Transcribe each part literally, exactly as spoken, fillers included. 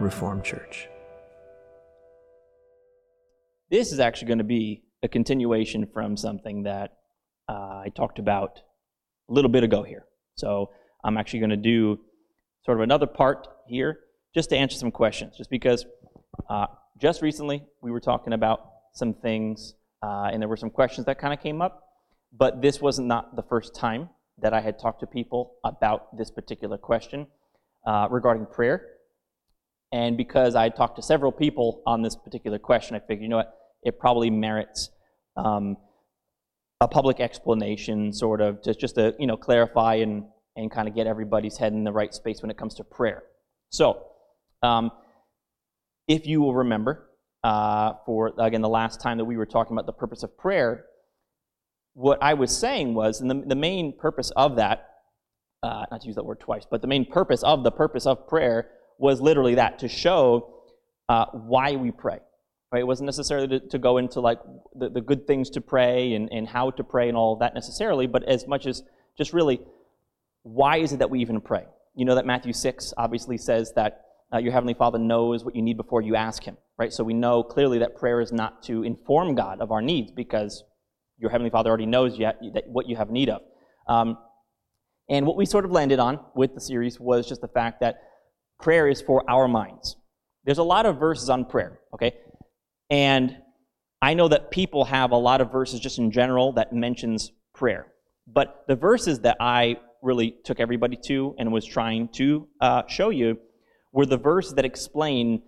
Reformed Church. This is actually going to be a continuation from something that uh, I talked about a little bit ago here. So I'm actually going to do sort of another part here just to answer some questions, just because uh, just recently we were talking about some things uh, and there were some questions that kind of came up, but this wasn't not the first time that I had talked to people about this particular question uh, regarding prayer. And because I talked to several people on this particular question, I figured, you know what, it probably merits um, a public explanation, sort of, just, just to you know clarify and, and kind of get everybody's head in the right space when it comes to prayer. So, um, if you will remember, uh, for, again, the last time that we were talking about the purpose of prayer, what I was saying was, and the, the main purpose of that, uh, not to use that word twice, but the main purpose of the purpose of prayer was literally that, to show uh, why we pray. Right? It wasn't necessarily to, to go into like the, the good things to pray and, and how to pray and all of that necessarily, but as much as just really, why is it that we even pray? You know that Matthew six obviously says that uh, your Heavenly Father knows what you need before you ask Him, right? So we know clearly that prayer is not to inform God of our needs, because your Heavenly Father already knows yet that what you have need of. Um, and what we sort of landed on with the series was just the fact that prayer is for our minds. There's a lot of verses on prayer, okay? And I know that people have a lot of verses just in general that mentions prayer. But the verses that I really took everybody to and was trying to uh, show you were the verses that explain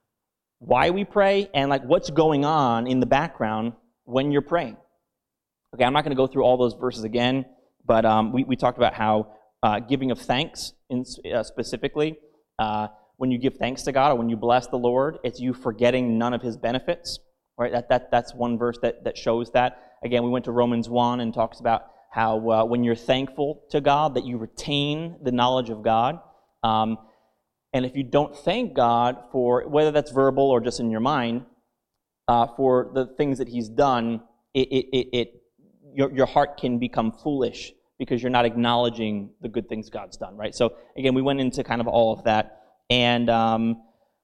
why we pray and like what's going on in the background when you're praying. Okay, I'm not going to go through all those verses again, but um, we, we talked about how uh, giving of thanks in, uh, specifically, uh, when you give thanks to God or when you bless the Lord, it's you forgetting none of His benefits. Right? That that that's one verse that, that shows that. Again, we went to Romans one and talks about how uh, when you're thankful to God, that you retain the knowledge of God. Um, and if you don't thank God for, whether that's verbal or just in your mind, uh, for the things that He's done, it it it, it your your heart can become foolish because you're not acknowledging the good things God's done. Right? So again, we went into kind of all of that. And um,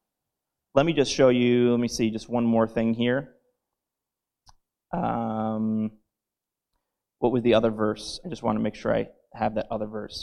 let me just show you, let me see, just one more thing here. Um, what was the other verse? I just want to make sure I have that other verse.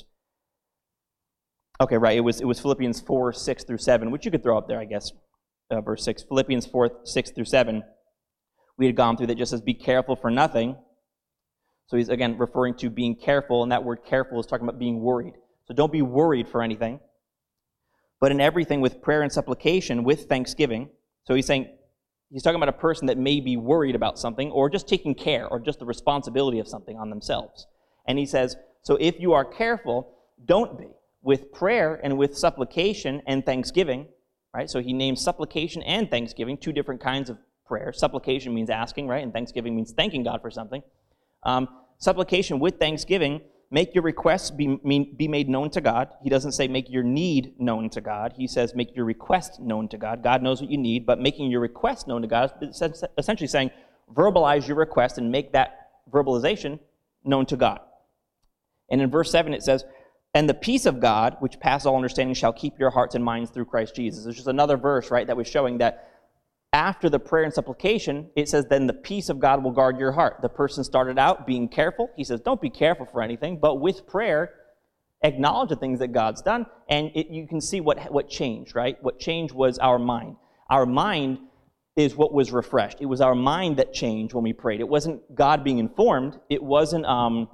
Okay, right, it was it was Philippians four, six through seven, which you could throw up there, I guess, uh, verse six. Philippians four, six through seven. We had gone through that just says, be careful for nothing. So he's, again, referring to being careful, and that word careful is talking about being worried. So don't be worried for anything. But in everything with prayer and supplication, with thanksgiving. So he's saying, he's talking about a person that may be worried about something or just taking care or just the responsibility of something on themselves. And he says, so if you are careful, don't be. With prayer and with supplication and thanksgiving, right? So he names supplication and thanksgiving, two different kinds of prayer. Supplication means asking, right? And thanksgiving means thanking God for something. Um, supplication with thanksgiving, make your requests be, be made known to God. He doesn't say make your need known to God. He says make your request known to God. God knows what you need, but making your request known to God is essentially saying verbalize your request and make that verbalization known to God. And in verse seven it says, and the peace of God, which passes all understanding, shall keep your hearts and minds through Christ Jesus. There's just another verse, right, that was showing that after the prayer and supplication, it says, then the peace of God will guard your heart. The person started out being careful. He says, don't be careful for anything, but with prayer, acknowledge the things that God's done, and it, you can see what, what changed, right? What changed was our mind. Our mind is what was refreshed. It was our mind that changed when we prayed. It wasn't God being informed. It wasn't um,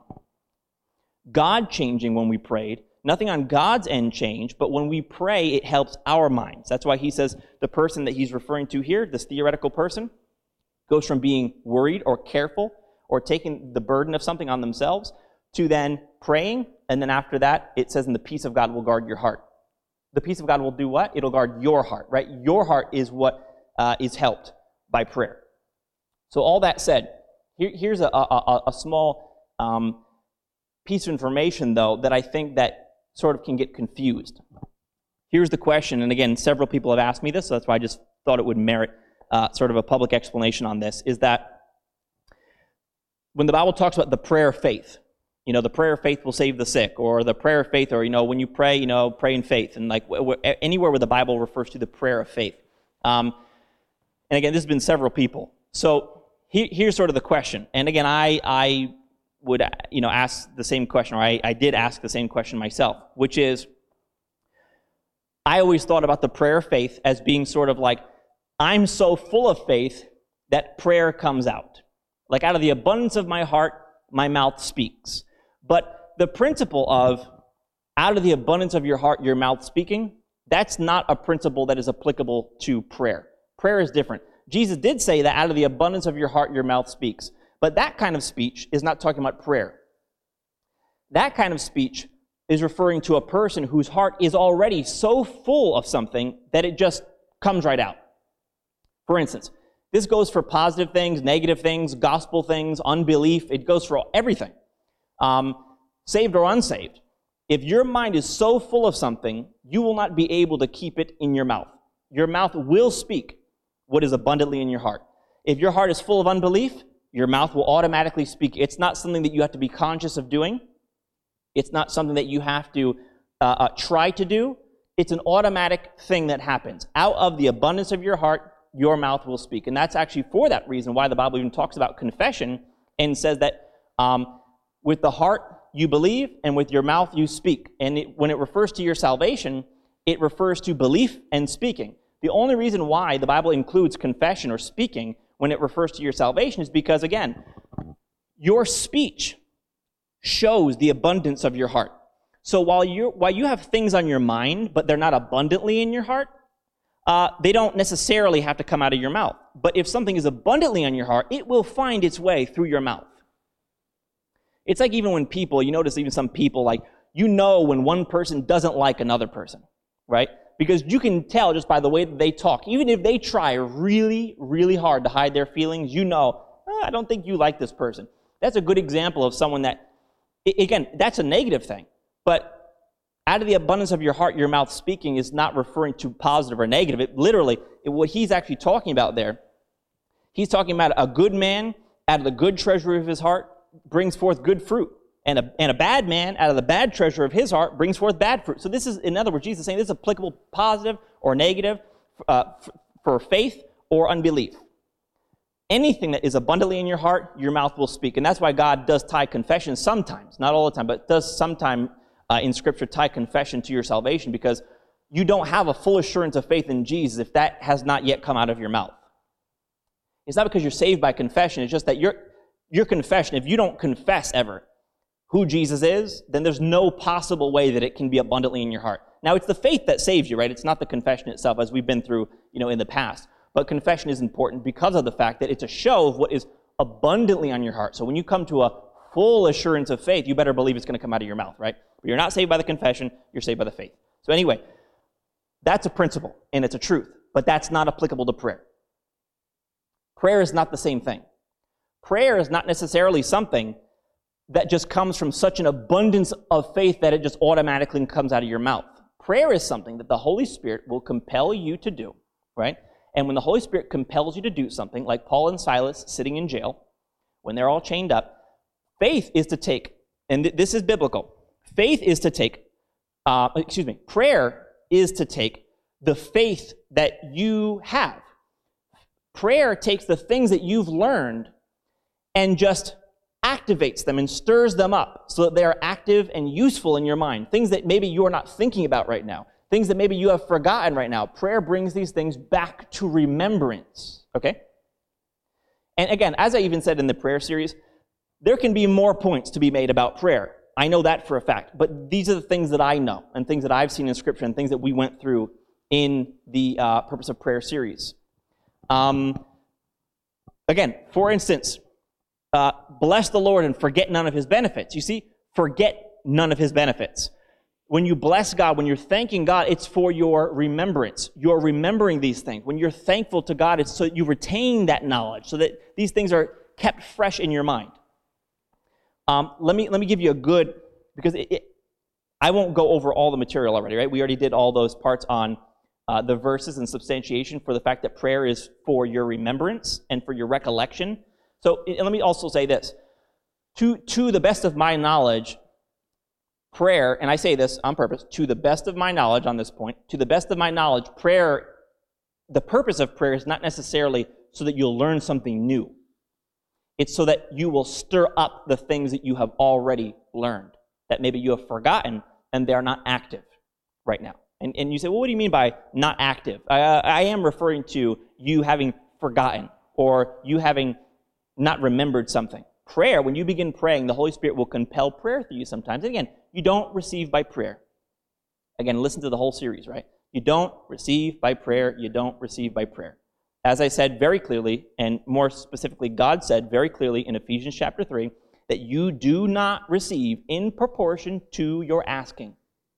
God changing when we prayed. Nothing on God's end changed, but when we pray, it helps our minds. That's why he says the person that he's referring to here, this theoretical person, goes from being worried or careful or taking the burden of something on themselves to then praying, and then after that, it says, and the peace of God will guard your heart. The peace of God will do what? It'll guard your heart, right? Your heart is what uh, is helped by prayer. So all that said, here, here's a, a, a small um, piece of information, though, that I think that sort of can get confused. Here's the question, and again, several people have asked me this, so that's why I just thought it would merit uh, sort of a public explanation on this, is that when the Bible talks about the prayer of faith, you know, the prayer of faith will save the sick, or the prayer of faith, or, you know, when you pray, you know, pray in faith, and like w- w- anywhere where the Bible refers to the prayer of faith. Um, and again, this has been several people. So he, here's sort of the question. And again, I I would, you know, ask the same question, or I, I did ask the same question myself, which is, I always thought about the prayer of faith as being sort of like, I'm so full of faith that prayer comes out. Like out of the abundance of my heart, my mouth speaks. But the principle of out of the abundance of your heart, your mouth speaking, that's not a principle that is applicable to prayer. Prayer is different. Jesus did say that out of the abundance of your heart, your mouth speaks. But that kind of speech is not talking about prayer. That kind of speech is referring to a person whose heart is already so full of something that it just comes right out. For instance, this goes for positive things, negative things, gospel things, unbelief. It goes for everything, um, saved or unsaved. If your mind is so full of something, you will not be able to keep it in your mouth. Your mouth will speak what is abundantly in your heart. If your heart is full of unbelief, your mouth will automatically speak. It's not something that you have to be conscious of doing. It's not something that you have to uh, uh, try to do. It's an automatic thing that happens. Out of the abundance of your heart, your mouth will speak. And that's actually for that reason why the Bible even talks about confession and says that um, with the heart you believe and with your mouth you speak. And it, when it refers to your salvation, it refers to belief and speaking. The only reason why the Bible includes confession or speaking when it refers to your salvation is because, again, your speech shows the abundance of your heart. So while you while you have things on your mind, but they're not abundantly in your heart, uh, they don't necessarily have to come out of your mouth. But if something is abundantly on your heart, it will find its way through your mouth. It's like even when people, you notice even some people, like, you know when one person doesn't like another person, right? Because you can tell just by the way that they talk. Even if they try really, really hard to hide their feelings, you know, oh, I don't think you like this person. That's a good example of someone that, again, that's a negative thing. But out of the abundance of your heart, your mouth speaking is not referring to positive or negative. It literally, it, what he's actually talking about there, he's talking about a good man out of the good treasury of his heart brings forth good fruit. And a, and a bad man out of the bad treasure of his heart brings forth bad fruit. So this is, in other words, Jesus is saying this is applicable positive or negative uh, f- for faith or unbelief. Anything that is abundantly in your heart, your mouth will speak. And that's why God does tie confession sometimes, not all the time, but does sometime uh, in Scripture tie confession to your salvation, because you don't have a full assurance of faith in Jesus if that has not yet come out of your mouth. It's not because you're saved by confession. It's just that your, your confession, if you don't confess ever who Jesus is, then there's no possible way that it can be abundantly in your heart. Now, it's the faith that saves you, right? It's not the confession itself, as we've been through, you know, in the past. But confession is important because of the fact that it's a show of what is abundantly on your heart. So when you come to a full assurance of faith, you better believe it's going to come out of your mouth, right? But you're not saved by the confession, you're saved by the faith. So anyway, that's a principle, and it's a truth, but that's not applicable to prayer. Prayer is not the same thing. Prayer is not necessarily something that just comes from such an abundance of faith that it just automatically comes out of your mouth. Prayer is something that the Holy Spirit will compel you to do, right? And when the Holy Spirit compels you to do something, like Paul and Silas sitting in jail, when they're all chained up, faith is to take, and th- this is biblical, faith is to take, uh, excuse me, prayer is to take the faith that you have. Prayer takes the things that you've learned and just activates them and stirs them up so that they are active and useful in your mind. Things that maybe you're not thinking about right now. Things that maybe you have forgotten right now. Prayer brings these things back to remembrance. Okay? And again, as I even said in the prayer series, there can be more points to be made about prayer. I know that for a fact. But these are the things that I know and things that I've seen in Scripture and things that we went through in the uh, Purpose of Prayer series. Um, again, for instance, uh, bless the Lord and forget none of his benefits. You see, forget none of his benefits. When you bless God, when you're thanking God, it's for your remembrance. You're remembering these things. When you're thankful to God, it's so you retain that knowledge, so that these things are kept fresh in your mind. Um, let me let me give you a good, because it, it, I won't go over all the material already, right? We already did all those parts on uh, the verses and substantiation for the fact that prayer is for your remembrance and for your recollection. So and let me also say this. to, to the best of my knowledge, prayer, and I say this on purpose, to the best of my knowledge on this point, to the best of my knowledge, prayer, the purpose of prayer is not necessarily so that you'll learn something new. It's so that you will stir up the things that you have already learned, that maybe you have forgotten and they're not active right now. And, and you say, well, what do you mean by not active? I, I am referring to you having forgotten or you having not remembered something. Prayer, when you begin praying, the Holy Spirit will compel prayer through you sometimes. And again, you don't receive by prayer. Again, listen to the whole series, right? You don't receive by prayer. You don't receive by prayer. As I said very clearly, and more specifically, God said very clearly in Ephesians chapter three, that you do not receive in proportion to your asking.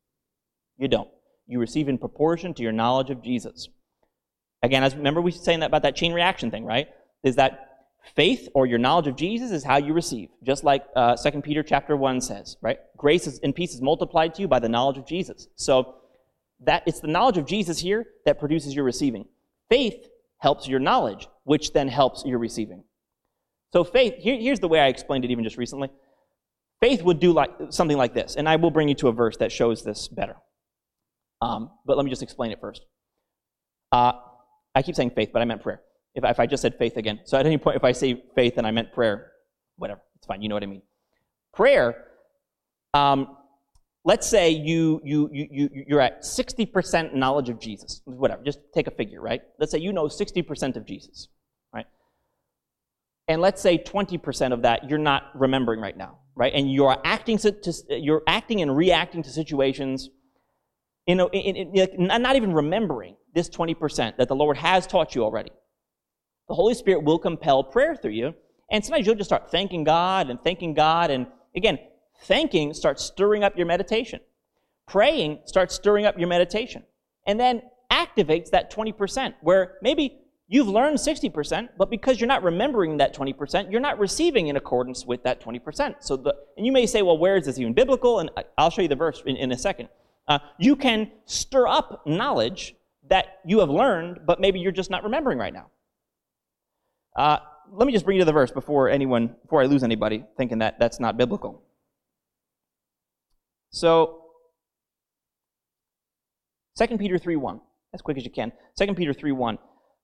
You don't. You receive in proportion to your knowledge of Jesus. Again, as remember we were saying that about that chain reaction thing, right? Is that faith or your knowledge of Jesus is how you receive. Just like uh, Second Peter chapter one says, right? Grace is, and peace is multiplied to you by the knowledge of Jesus. So that it's the knowledge of Jesus here that produces your receiving. Faith helps your knowledge, which then helps your receiving. So faith, here, here's the way I explained it even just recently. Faith would do like something like this, and I will bring you to a verse that shows this better. Um, but let me just explain it first. Uh, I keep saying faith, but I meant prayer. If I, if I just said faith again. So at any point, if I say faith and I meant prayer, whatever, it's fine. You know what I mean. Prayer, um, let's say you, you, you, you, you're at sixty percent knowledge of Jesus. Whatever, just take a figure, right? Let's say you know sixty percent of Jesus, right? And let's say twenty percent of that you're not remembering right now, right? And you're acting to, to you're acting and reacting to situations, you know, in, in, in, not even remembering this twenty percent that the Lord has taught you already. The Holy Spirit will compel prayer through you, and sometimes you'll just start thanking God and thanking God, and again, thanking starts stirring up your meditation. Praying starts stirring up your meditation, and then activates that twenty percent, where maybe you've learned sixty percent, but because you're not remembering that twenty percent, you're not receiving in accordance with that twenty percent. So, the, and you may say, well, where is this even biblical? And I'll show you the verse in, in a second. Uh, you can stir up knowledge that you have learned, but maybe you're just not remembering right now. Uh, let me just bring you to the verse before anyone, before I lose anybody thinking that that's not biblical. So, Second Peter three one, as quick as you can. Second Peter three one.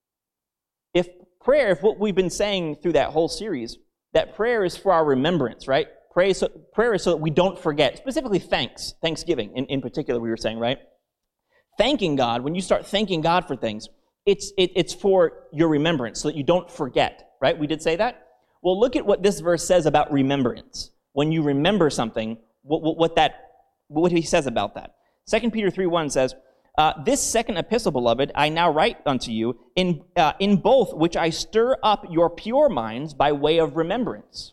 If prayer, if what we've been saying through that whole series, that prayer is for our remembrance, right? Prayer, so, prayer is so that we don't forget. Specifically thanks, thanksgiving in, in particular we were saying, right? Thanking God, when you start thanking God for things, it's, it, it's for your remembrance so that you don't forget, right? We did say that? Well, look at what this verse says about remembrance. When you remember something, what, what, what that, what he says about that. Second Peter three one says, Uh, this second epistle, beloved, I now write unto you, in, uh, in both which I stir up your pure minds by way of remembrance.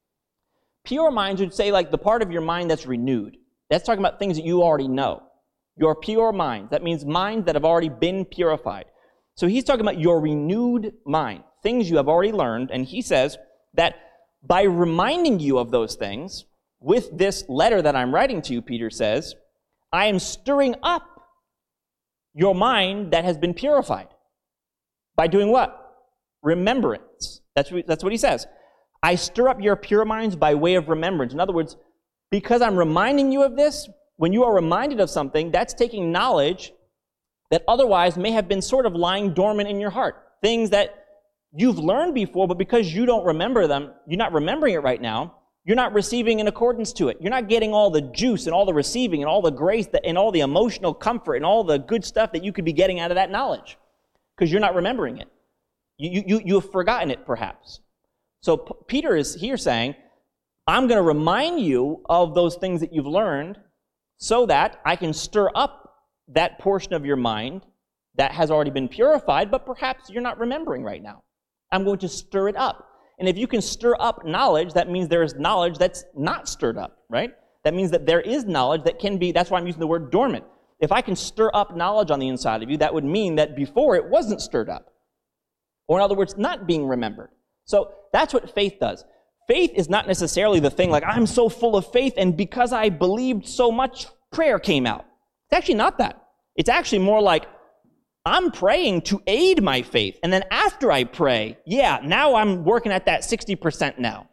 Pure minds would say like the part of your mind that's renewed. That's talking about things that you already know. Your pure minds. That means minds that have already been purified. So he's talking about your renewed mind, things you have already learned, and he says that by reminding you of those things, with this letter that I'm writing to you, Peter says, I am stirring up your mind that has been purified. By doing what? Remembrance. That's what, that's what he says. I stir up your pure minds by way of remembrance. In other words, because I'm reminding you of this, when you are reminded of something, that's taking knowledge that otherwise may have been sort of lying dormant in your heart. Things that you've learned before, but because you don't remember them, you're not remembering it right now, you're not receiving in accordance to it. You're not getting all the juice and all the receiving and all the grace that, and all the emotional comfort and all the good stuff that you could be getting out of that knowledge because you're not remembering it. You, you, you have forgotten it, perhaps. So P- Peter is here saying, I'm going to remind you of those things that you've learned so that I can stir up that portion of your mind that has already been purified, but perhaps you're not remembering right now. I'm going to stir it up. And if you can stir up knowledge, that means there is knowledge that's not stirred up, right? That means that there is knowledge that can be, that's why I'm using the word dormant. If I can stir up knowledge on the inside of you, that would mean that before it wasn't stirred up. Or in other words, not being remembered. So that's what faith does. Faith is not necessarily the thing like, I'm so full of faith, and because I believed so much, prayer came out. It's actually not that. It's actually more like, I'm praying to aid my faith. And then after I pray, yeah, now I'm working at that sixty percent now.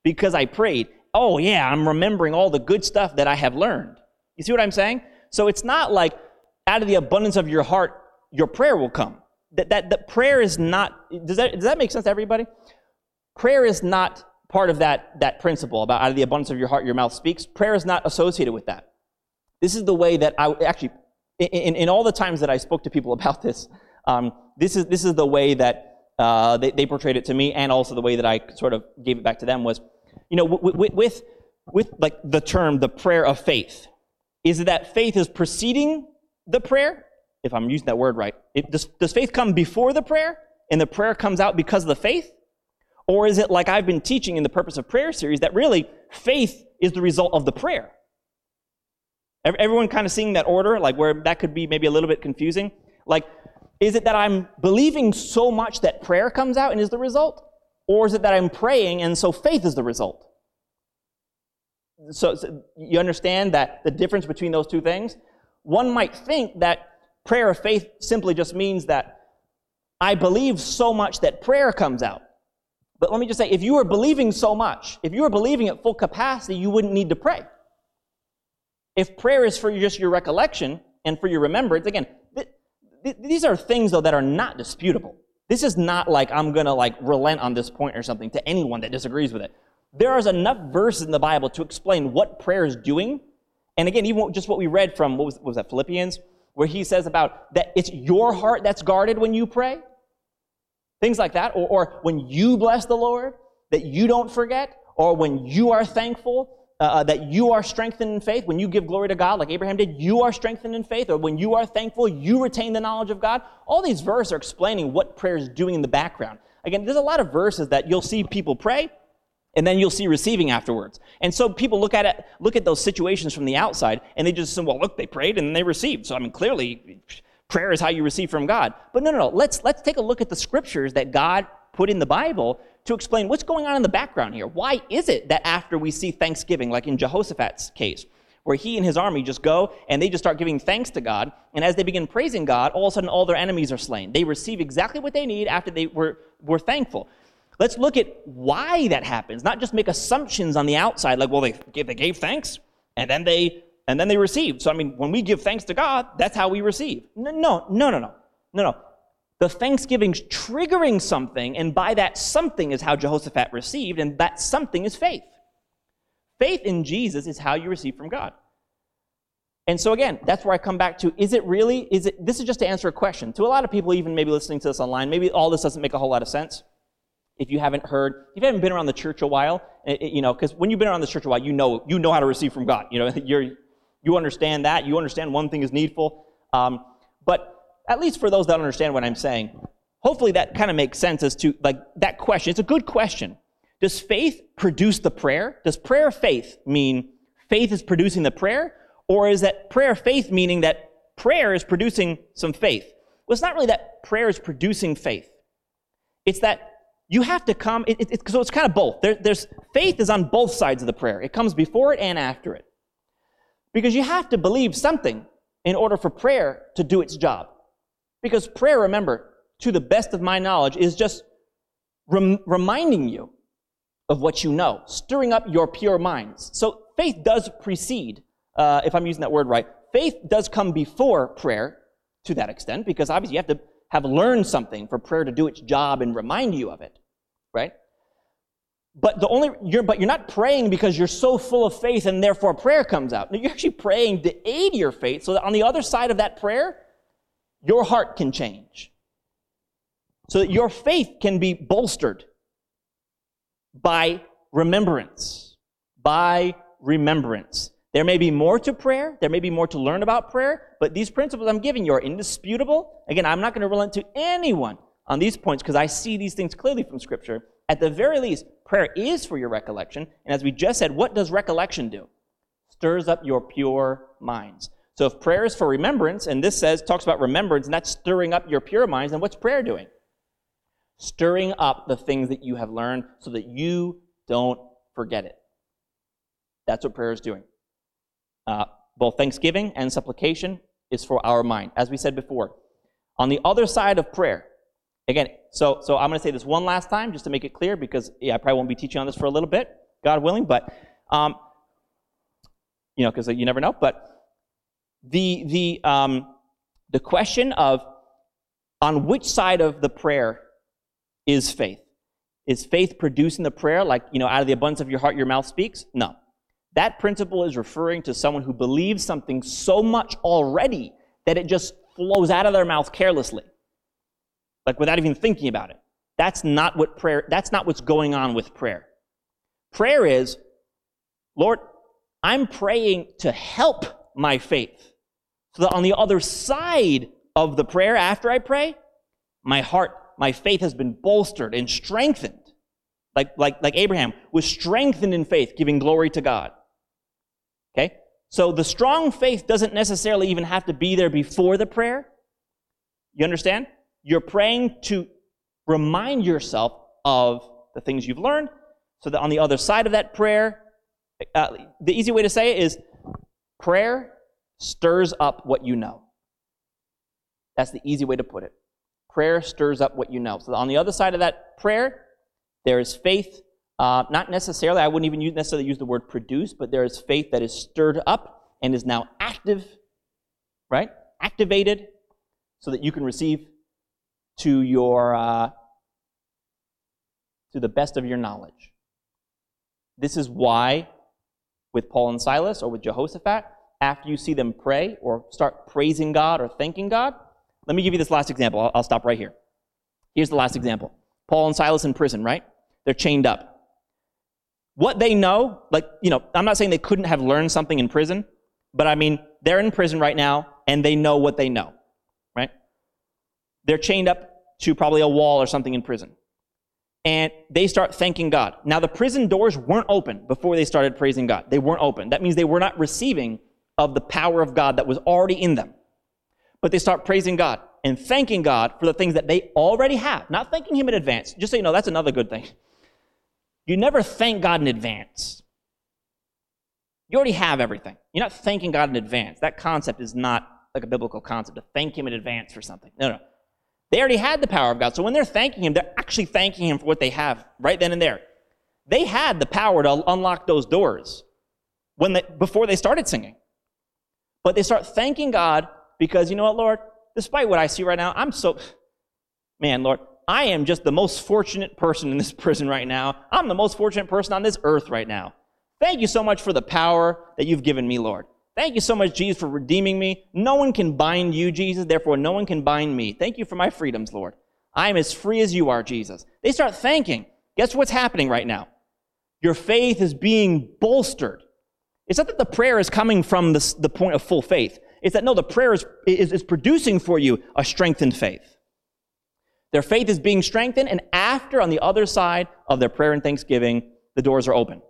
because I prayed. Oh yeah, I'm remembering all the good stuff that I have learned. You see what I'm saying? So it's not like out of the abundance of your heart, your prayer will come. That, that, that prayer is not, does that, does that make sense to everybody? Prayer is not part of that, that principle about out of the abundance of your heart, your mouth speaks. Prayer is not associated with that. This is the way that I, actually, in, in all the times that I spoke to people about this, um, this is this is the way that uh, they, they portrayed it to me, and also the way that I sort of gave it back to them was, you know, with, with, with like the term, the prayer of faith, is it that faith is preceding the prayer? If I'm using that word right, it, does, does faith come before the prayer, and the prayer comes out because of the faith? Or is it like I've been teaching in the Purpose of Prayer series, that really faith is the result of the prayer? Everyone kind of seeing that order, like where that could be maybe a little bit confusing? Like, is it that I'm believing so much that prayer comes out and is the result? Or is it that I'm praying and so faith is the result? So, so you understand that the difference between those two things? One might think that prayer of faith simply just means that I believe so much that prayer comes out. But let me just say, if you were believing so much, if you were believing at full capacity, you wouldn't need to pray. If prayer is for just your recollection and for your remembrance, again, th- th- these are things, though, that are not disputable. This is not like I'm going to like relent on this point or something to anyone that disagrees with it. There is enough verses in the Bible to explain what prayer is doing. And again, even just what we read from, what was, what was that, Philippians? Where he says about that it's your heart that's guarded when you pray. Things like that. Or, or when you bless the Lord, that you don't forget. Or when you are thankful, uh, that you are strengthened in faith. When you give glory to God, like Abraham did, you are strengthened in faith. Or when you are thankful, you retain the knowledge of God. All these verses are explaining what prayer is doing in the background. Again, there's a lot of verses that you'll see people pray, and then you'll see receiving afterwards. And so people look at it, look at those situations from the outside, and they just assume, well, look, they prayed and then they received. So I mean, clearly, prayer is how you receive from God. But no, no, no. Let's let's take a look at the scriptures that God put in the Bible to explain what's going on in the background here. Why is it that after we see thanksgiving, like in Jehoshaphat's case, where he and his army just go and they just start giving thanks to God, and as they begin praising God, all of a sudden all their enemies are slain. They receive exactly what they need after they were were thankful. Let's look at why that happens, not just make assumptions on the outside, like, well, they gave, they gave thanks, and then they and then they received. So, I mean, when we give thanks to God, that's how we receive. No, no, no, no, no, no, no. The thanksgiving's triggering something, and by that something is how Jehoshaphat received, and that something is faith. Faith in Jesus is how you receive from God. And so again, that's where I come back to, is it really, is it, this is just to answer a question. To a lot of people, even maybe listening to this online, maybe all this doesn't make a whole lot of sense. If you haven't heard, if you haven't been around the church a while, it, you know, because when you've been around the church a while, you know, you know how to receive from God. You know, you're, you understand that. You understand one thing is needful. Um, but at least for those that understand what I'm saying, hopefully that kind of makes sense as to, like, that question. It's a good question. Does faith produce the prayer? Does prayer of faith mean faith is producing the prayer? Or is that prayer of faith meaning that prayer is producing some faith? Well, it's not really that prayer is producing faith. It's that you have to come, it, it, so it's kind of both. There, there's faith is on both sides of the prayer. It comes before it and after it. Because you have to believe something in order for prayer to do its job. Because prayer, remember, to the best of my knowledge, is just rem- reminding you of what you know, stirring up your pure minds. So faith does precede, uh, if I'm using that word right, faith does come before prayer to that extent, because obviously you have to have learned something for prayer to do its job and remind you of it, right? But the only you're but you're not praying because you're so full of faith and therefore prayer comes out. No, you're actually praying to aid your faith so that on the other side of that prayer, your heart can change. So that your faith can be bolstered by remembrance. By remembrance. There may be more to prayer. There may be more to learn about prayer. But these principles I'm giving you are indisputable. Again, I'm not going to relent to anyone on these points because I see these things clearly from Scripture. At the very least, prayer is for your recollection. And as we just said, what does recollection do? Stirs up your pure minds. So if prayer is for remembrance, and this says, talks about remembrance, and that's stirring up your pure minds, then what's prayer doing? Stirring up the things that you have learned so that you don't forget it. That's what prayer is doing. Uh, both thanksgiving and supplication is for our mind. As we said before, on the other side of prayer, again, so, so I'm going to say this one last time just to make it clear because yeah, I probably won't be teaching on this for a little bit. God willing. But, um, you know, because you never know. But the, the, um, the question of on which side of the prayer is faith? Is faith producing the prayer, like, you know, out of the abundance of your heart, your mouth speaks? No. That principle is referring to someone who believes something so much already that it just flows out of their mouth carelessly, like without even thinking about it. That's not what prayer, that's not what's going on with prayer. Prayer is, Lord, I'm praying to help my faith, so that on the other side of the prayer, after I pray, my heart, my faith has been bolstered and strengthened. Like, like, like Abraham was strengthened in faith, giving glory to God. Okay? So the strong faith doesn't necessarily even have to be there before the prayer. You understand? You're praying to remind yourself of the things you've learned, so that on the other side of that prayer, uh, the easy way to say it is prayer stirs up what you know. That's the easy way to put it. Prayer stirs up what you know. So on the other side of that prayer, there is faith, uh, not necessarily, I wouldn't even use, necessarily use the word produce, but there is faith that is stirred up and is now active, right? Activated, so that you can receive to your, uh, to the best of your knowledge. This is why with Paul and Silas or with Jehoshaphat, after you see them pray or start praising God or thanking God, let me give you this last example. I'll, I'll stop right here. Here's the last example. Paul and Silas in prison, right? They're chained up. What they know, like, you know, I'm not saying they couldn't have learned something in prison, but I mean, they're in prison right now, and they know what they know, right? They're chained up to probably a wall or something in prison. And they start thanking God. Now, the prison doors weren't open before they started praising God. They weren't open. That means they were not receiving of the power of God that was already in them. But they start praising God and thanking God for the things that they already have. Not thanking Him in advance. Just so you know, that's another good thing. You never thank God in advance. You already have everything. You're not thanking God in advance. That concept is not like a biblical concept, to thank Him in advance for something. No, no. They already had the power of God. So when they're thanking Him, they're actually thanking Him for what they have right then and there. They had the power to unlock those doors when they, before they started singing. But they start thanking God because, you know what, Lord? Despite what I see right now, I'm so... Man, Lord, I am just the most fortunate person in this prison right now. I'm the most fortunate person on this earth right now. Thank you so much for the power that you've given me, Lord. Thank you so much, Jesus, for redeeming me. No one can bind you, Jesus, therefore no one can bind me. Thank you for my freedoms, Lord. I am as free as you are, Jesus. They start thanking. Guess what's happening right now? Your faith is being bolstered. It's not that the prayer is coming from the, the point of full faith. It's that, no, the prayer is, is, is producing for you a strengthened faith. Their faith is being strengthened, and after, on the other side of their prayer and thanksgiving, the doors are open.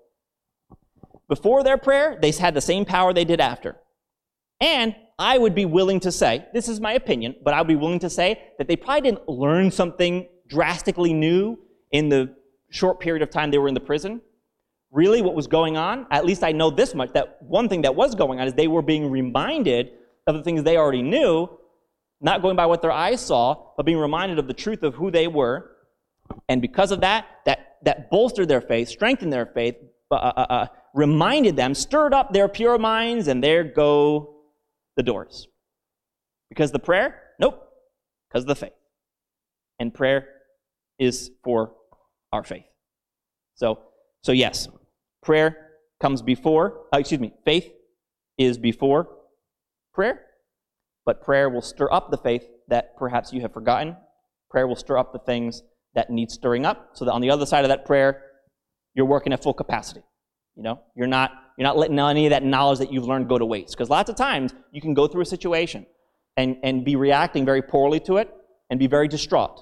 Before their prayer, they had the same power they did after. And I would be willing to say, this is my opinion, but I would be willing to say that they probably didn't learn something drastically new in the short period of time they were in the prison. Really, what was going on, at least I know this much, that one thing that was going on is they were being reminded of the things they already knew, not going by what their eyes saw, but being reminded of the truth of who they were. And because of that, that, that bolstered their faith, strengthened their faith, uh, uh, uh, reminded them, stirred up their pure minds, and there go the doors. Because the prayer? Nope. Because of the faith. And prayer is for our faith. So, so yes, prayer comes before, uh, excuse me, faith is before prayer, but prayer will stir up the faith that perhaps you have forgotten. Prayer will stir up the things that need stirring up, so that on the other side of that prayer, you're working at full capacity. You know, you're not you're not letting any of that knowledge that you've learned go to waste. Because lots of times you can go through a situation and, and be reacting very poorly to it and be very distraught.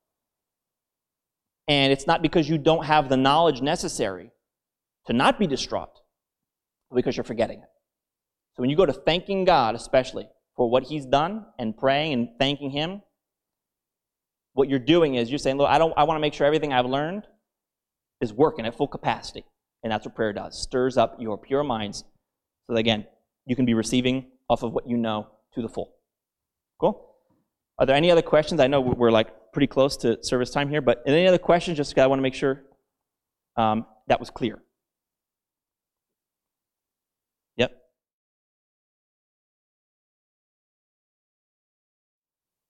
And it's not because you don't have the knowledge necessary to not be distraught, but because you're forgetting it. So when you go to thanking God, especially for what He's done, and praying and thanking Him, what you're doing is you're saying, look, I don't I want to make sure everything I've learned is working at full capacity. And that's what prayer does. Stirs up your pure minds so that, again, you can be receiving off of what you know to the full. Cool? Are there any other questions? I know we're like pretty close to service time here, but any other questions? Just because I want to make sure um, that was clear.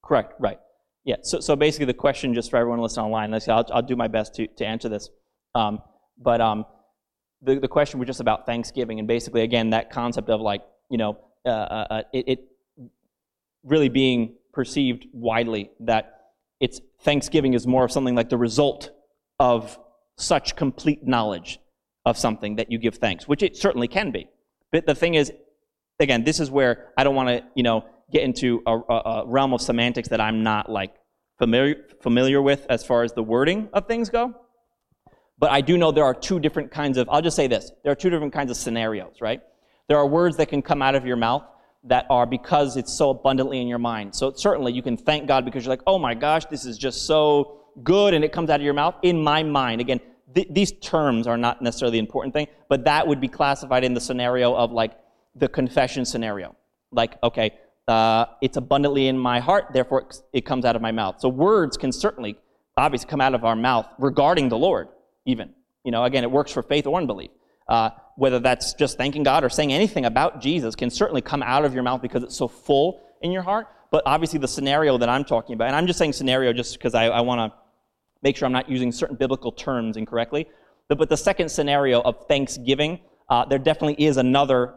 Correct, right. Yeah, so so basically the question, just for everyone listening online, let's see, I'll, I'll do my best to, to answer this. Um, but um, the, the question was just about Thanksgiving, and basically, again, that concept of like, you know, uh, uh, it, it really being perceived widely that it's Thanksgiving is more of something like the result of such complete knowledge of something that you give thanks, which it certainly can be. But the thing is, again, this is where I don't want to, you know, get into a, a, a realm of semantics that I'm not like familiar familiar with as far as the wording of things go. But I do know there are two different kinds of, I'll just say this, there are two different kinds of scenarios, right? There are words that can come out of your mouth that are because it's so abundantly in your mind. So certainly you can thank God because you're like, oh my gosh, this is just so good, and it comes out of your mouth. In my mind, again, th- these terms are not necessarily the important thing, but that would be classified in the scenario of like the confession scenario. Like, okay, uh, it's abundantly in my heart, therefore it, it comes out of my mouth. So words can certainly, obviously, come out of our mouth regarding the Lord, even. You know, again, it works for faith or unbelief. Uh, whether that's just thanking God or saying anything about Jesus can certainly come out of your mouth because it's so full in your heart. But obviously the scenario that I'm talking about, and I'm just saying scenario just because I, I want to make sure I'm not using certain biblical terms incorrectly. But, but the second scenario of thanksgiving, uh, there definitely is another,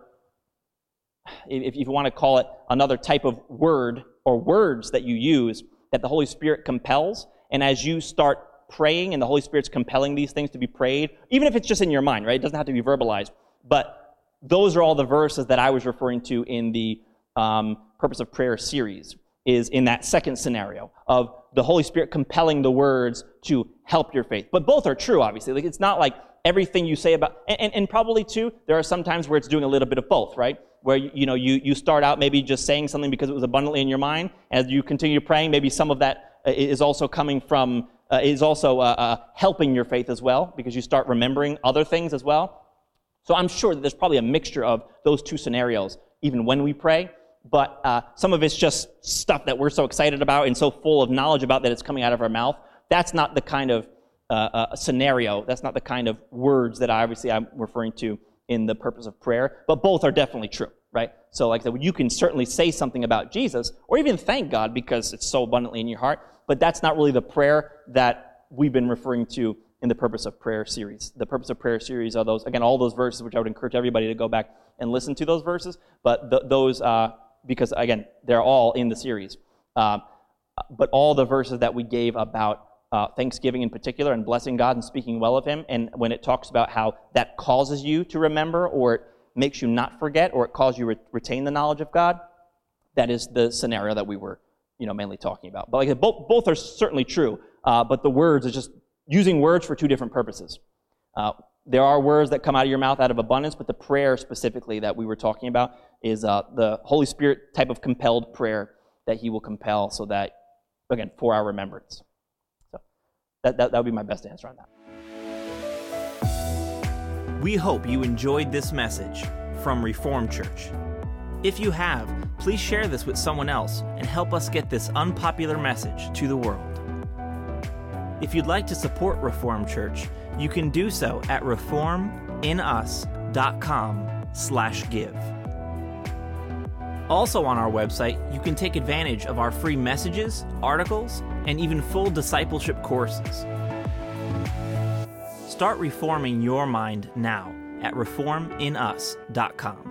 if you want to call it, another type of word or words that you use that the Holy Spirit compels. And as you start praying and the Holy Spirit's compelling these things to be prayed, even if it's just in your mind, right? It doesn't have to be verbalized. But those are all the verses that I was referring to in the um, Purpose of Prayer series, is in that second scenario of the Holy Spirit compelling the words to help your faith. But both are true, obviously. Like, it's not like everything you say about, and, and, and probably too, there are some times where it's doing a little bit of both, right? Where, you, you know, you, you start out maybe just saying something because it was abundantly in your mind. As you continue praying, maybe some of that is also coming from, uh, is also uh, uh, helping your faith as well, because you start remembering other things as well. So I'm sure that there's probably a mixture of those two scenarios, even when we pray. But uh, some of it's just stuff that we're so excited about and so full of knowledge about that it's coming out of our mouth. That's not the kind of uh, uh, scenario. That's not the kind of words that I, obviously I'm referring to in the Purpose of Prayer. But both are definitely true, right? So like I said, you can certainly say something about Jesus or even thank God because it's so abundantly in your heart. But that's not really the prayer that we've been referring to in the Purpose of Prayer series. The Purpose of Prayer series are those, again, all those verses, which I would encourage everybody to go back and listen to those verses. But th- those... Uh, because, again, they're all in the series. Uh, but all the verses that we gave about uh, Thanksgiving in particular and blessing God and speaking well of Him, and when it talks about how that causes you to remember or it makes you not forget or it causes you to re- retain the knowledge of God, that is the scenario that we were, you know, mainly talking about. But like both, both are certainly true, uh, but the words is just using words for two different purposes. Uh, There are words that come out of your mouth out of abundance, but the prayer specifically that we were talking about is uh, the Holy Spirit type of compelled prayer that He will compel so that, again, for our remembrance. So that, that, that would be my best answer on that. We hope you enjoyed this message from Reformed Church. If you have, please share this with someone else and help us get this unpopular message to the world. If you'd like to support Reformed Church, you can do so at reforminus.com slash give. Also on our website, you can take advantage of our free messages, articles, and even full discipleship courses. Start reforming your mind now at reforminus dot com.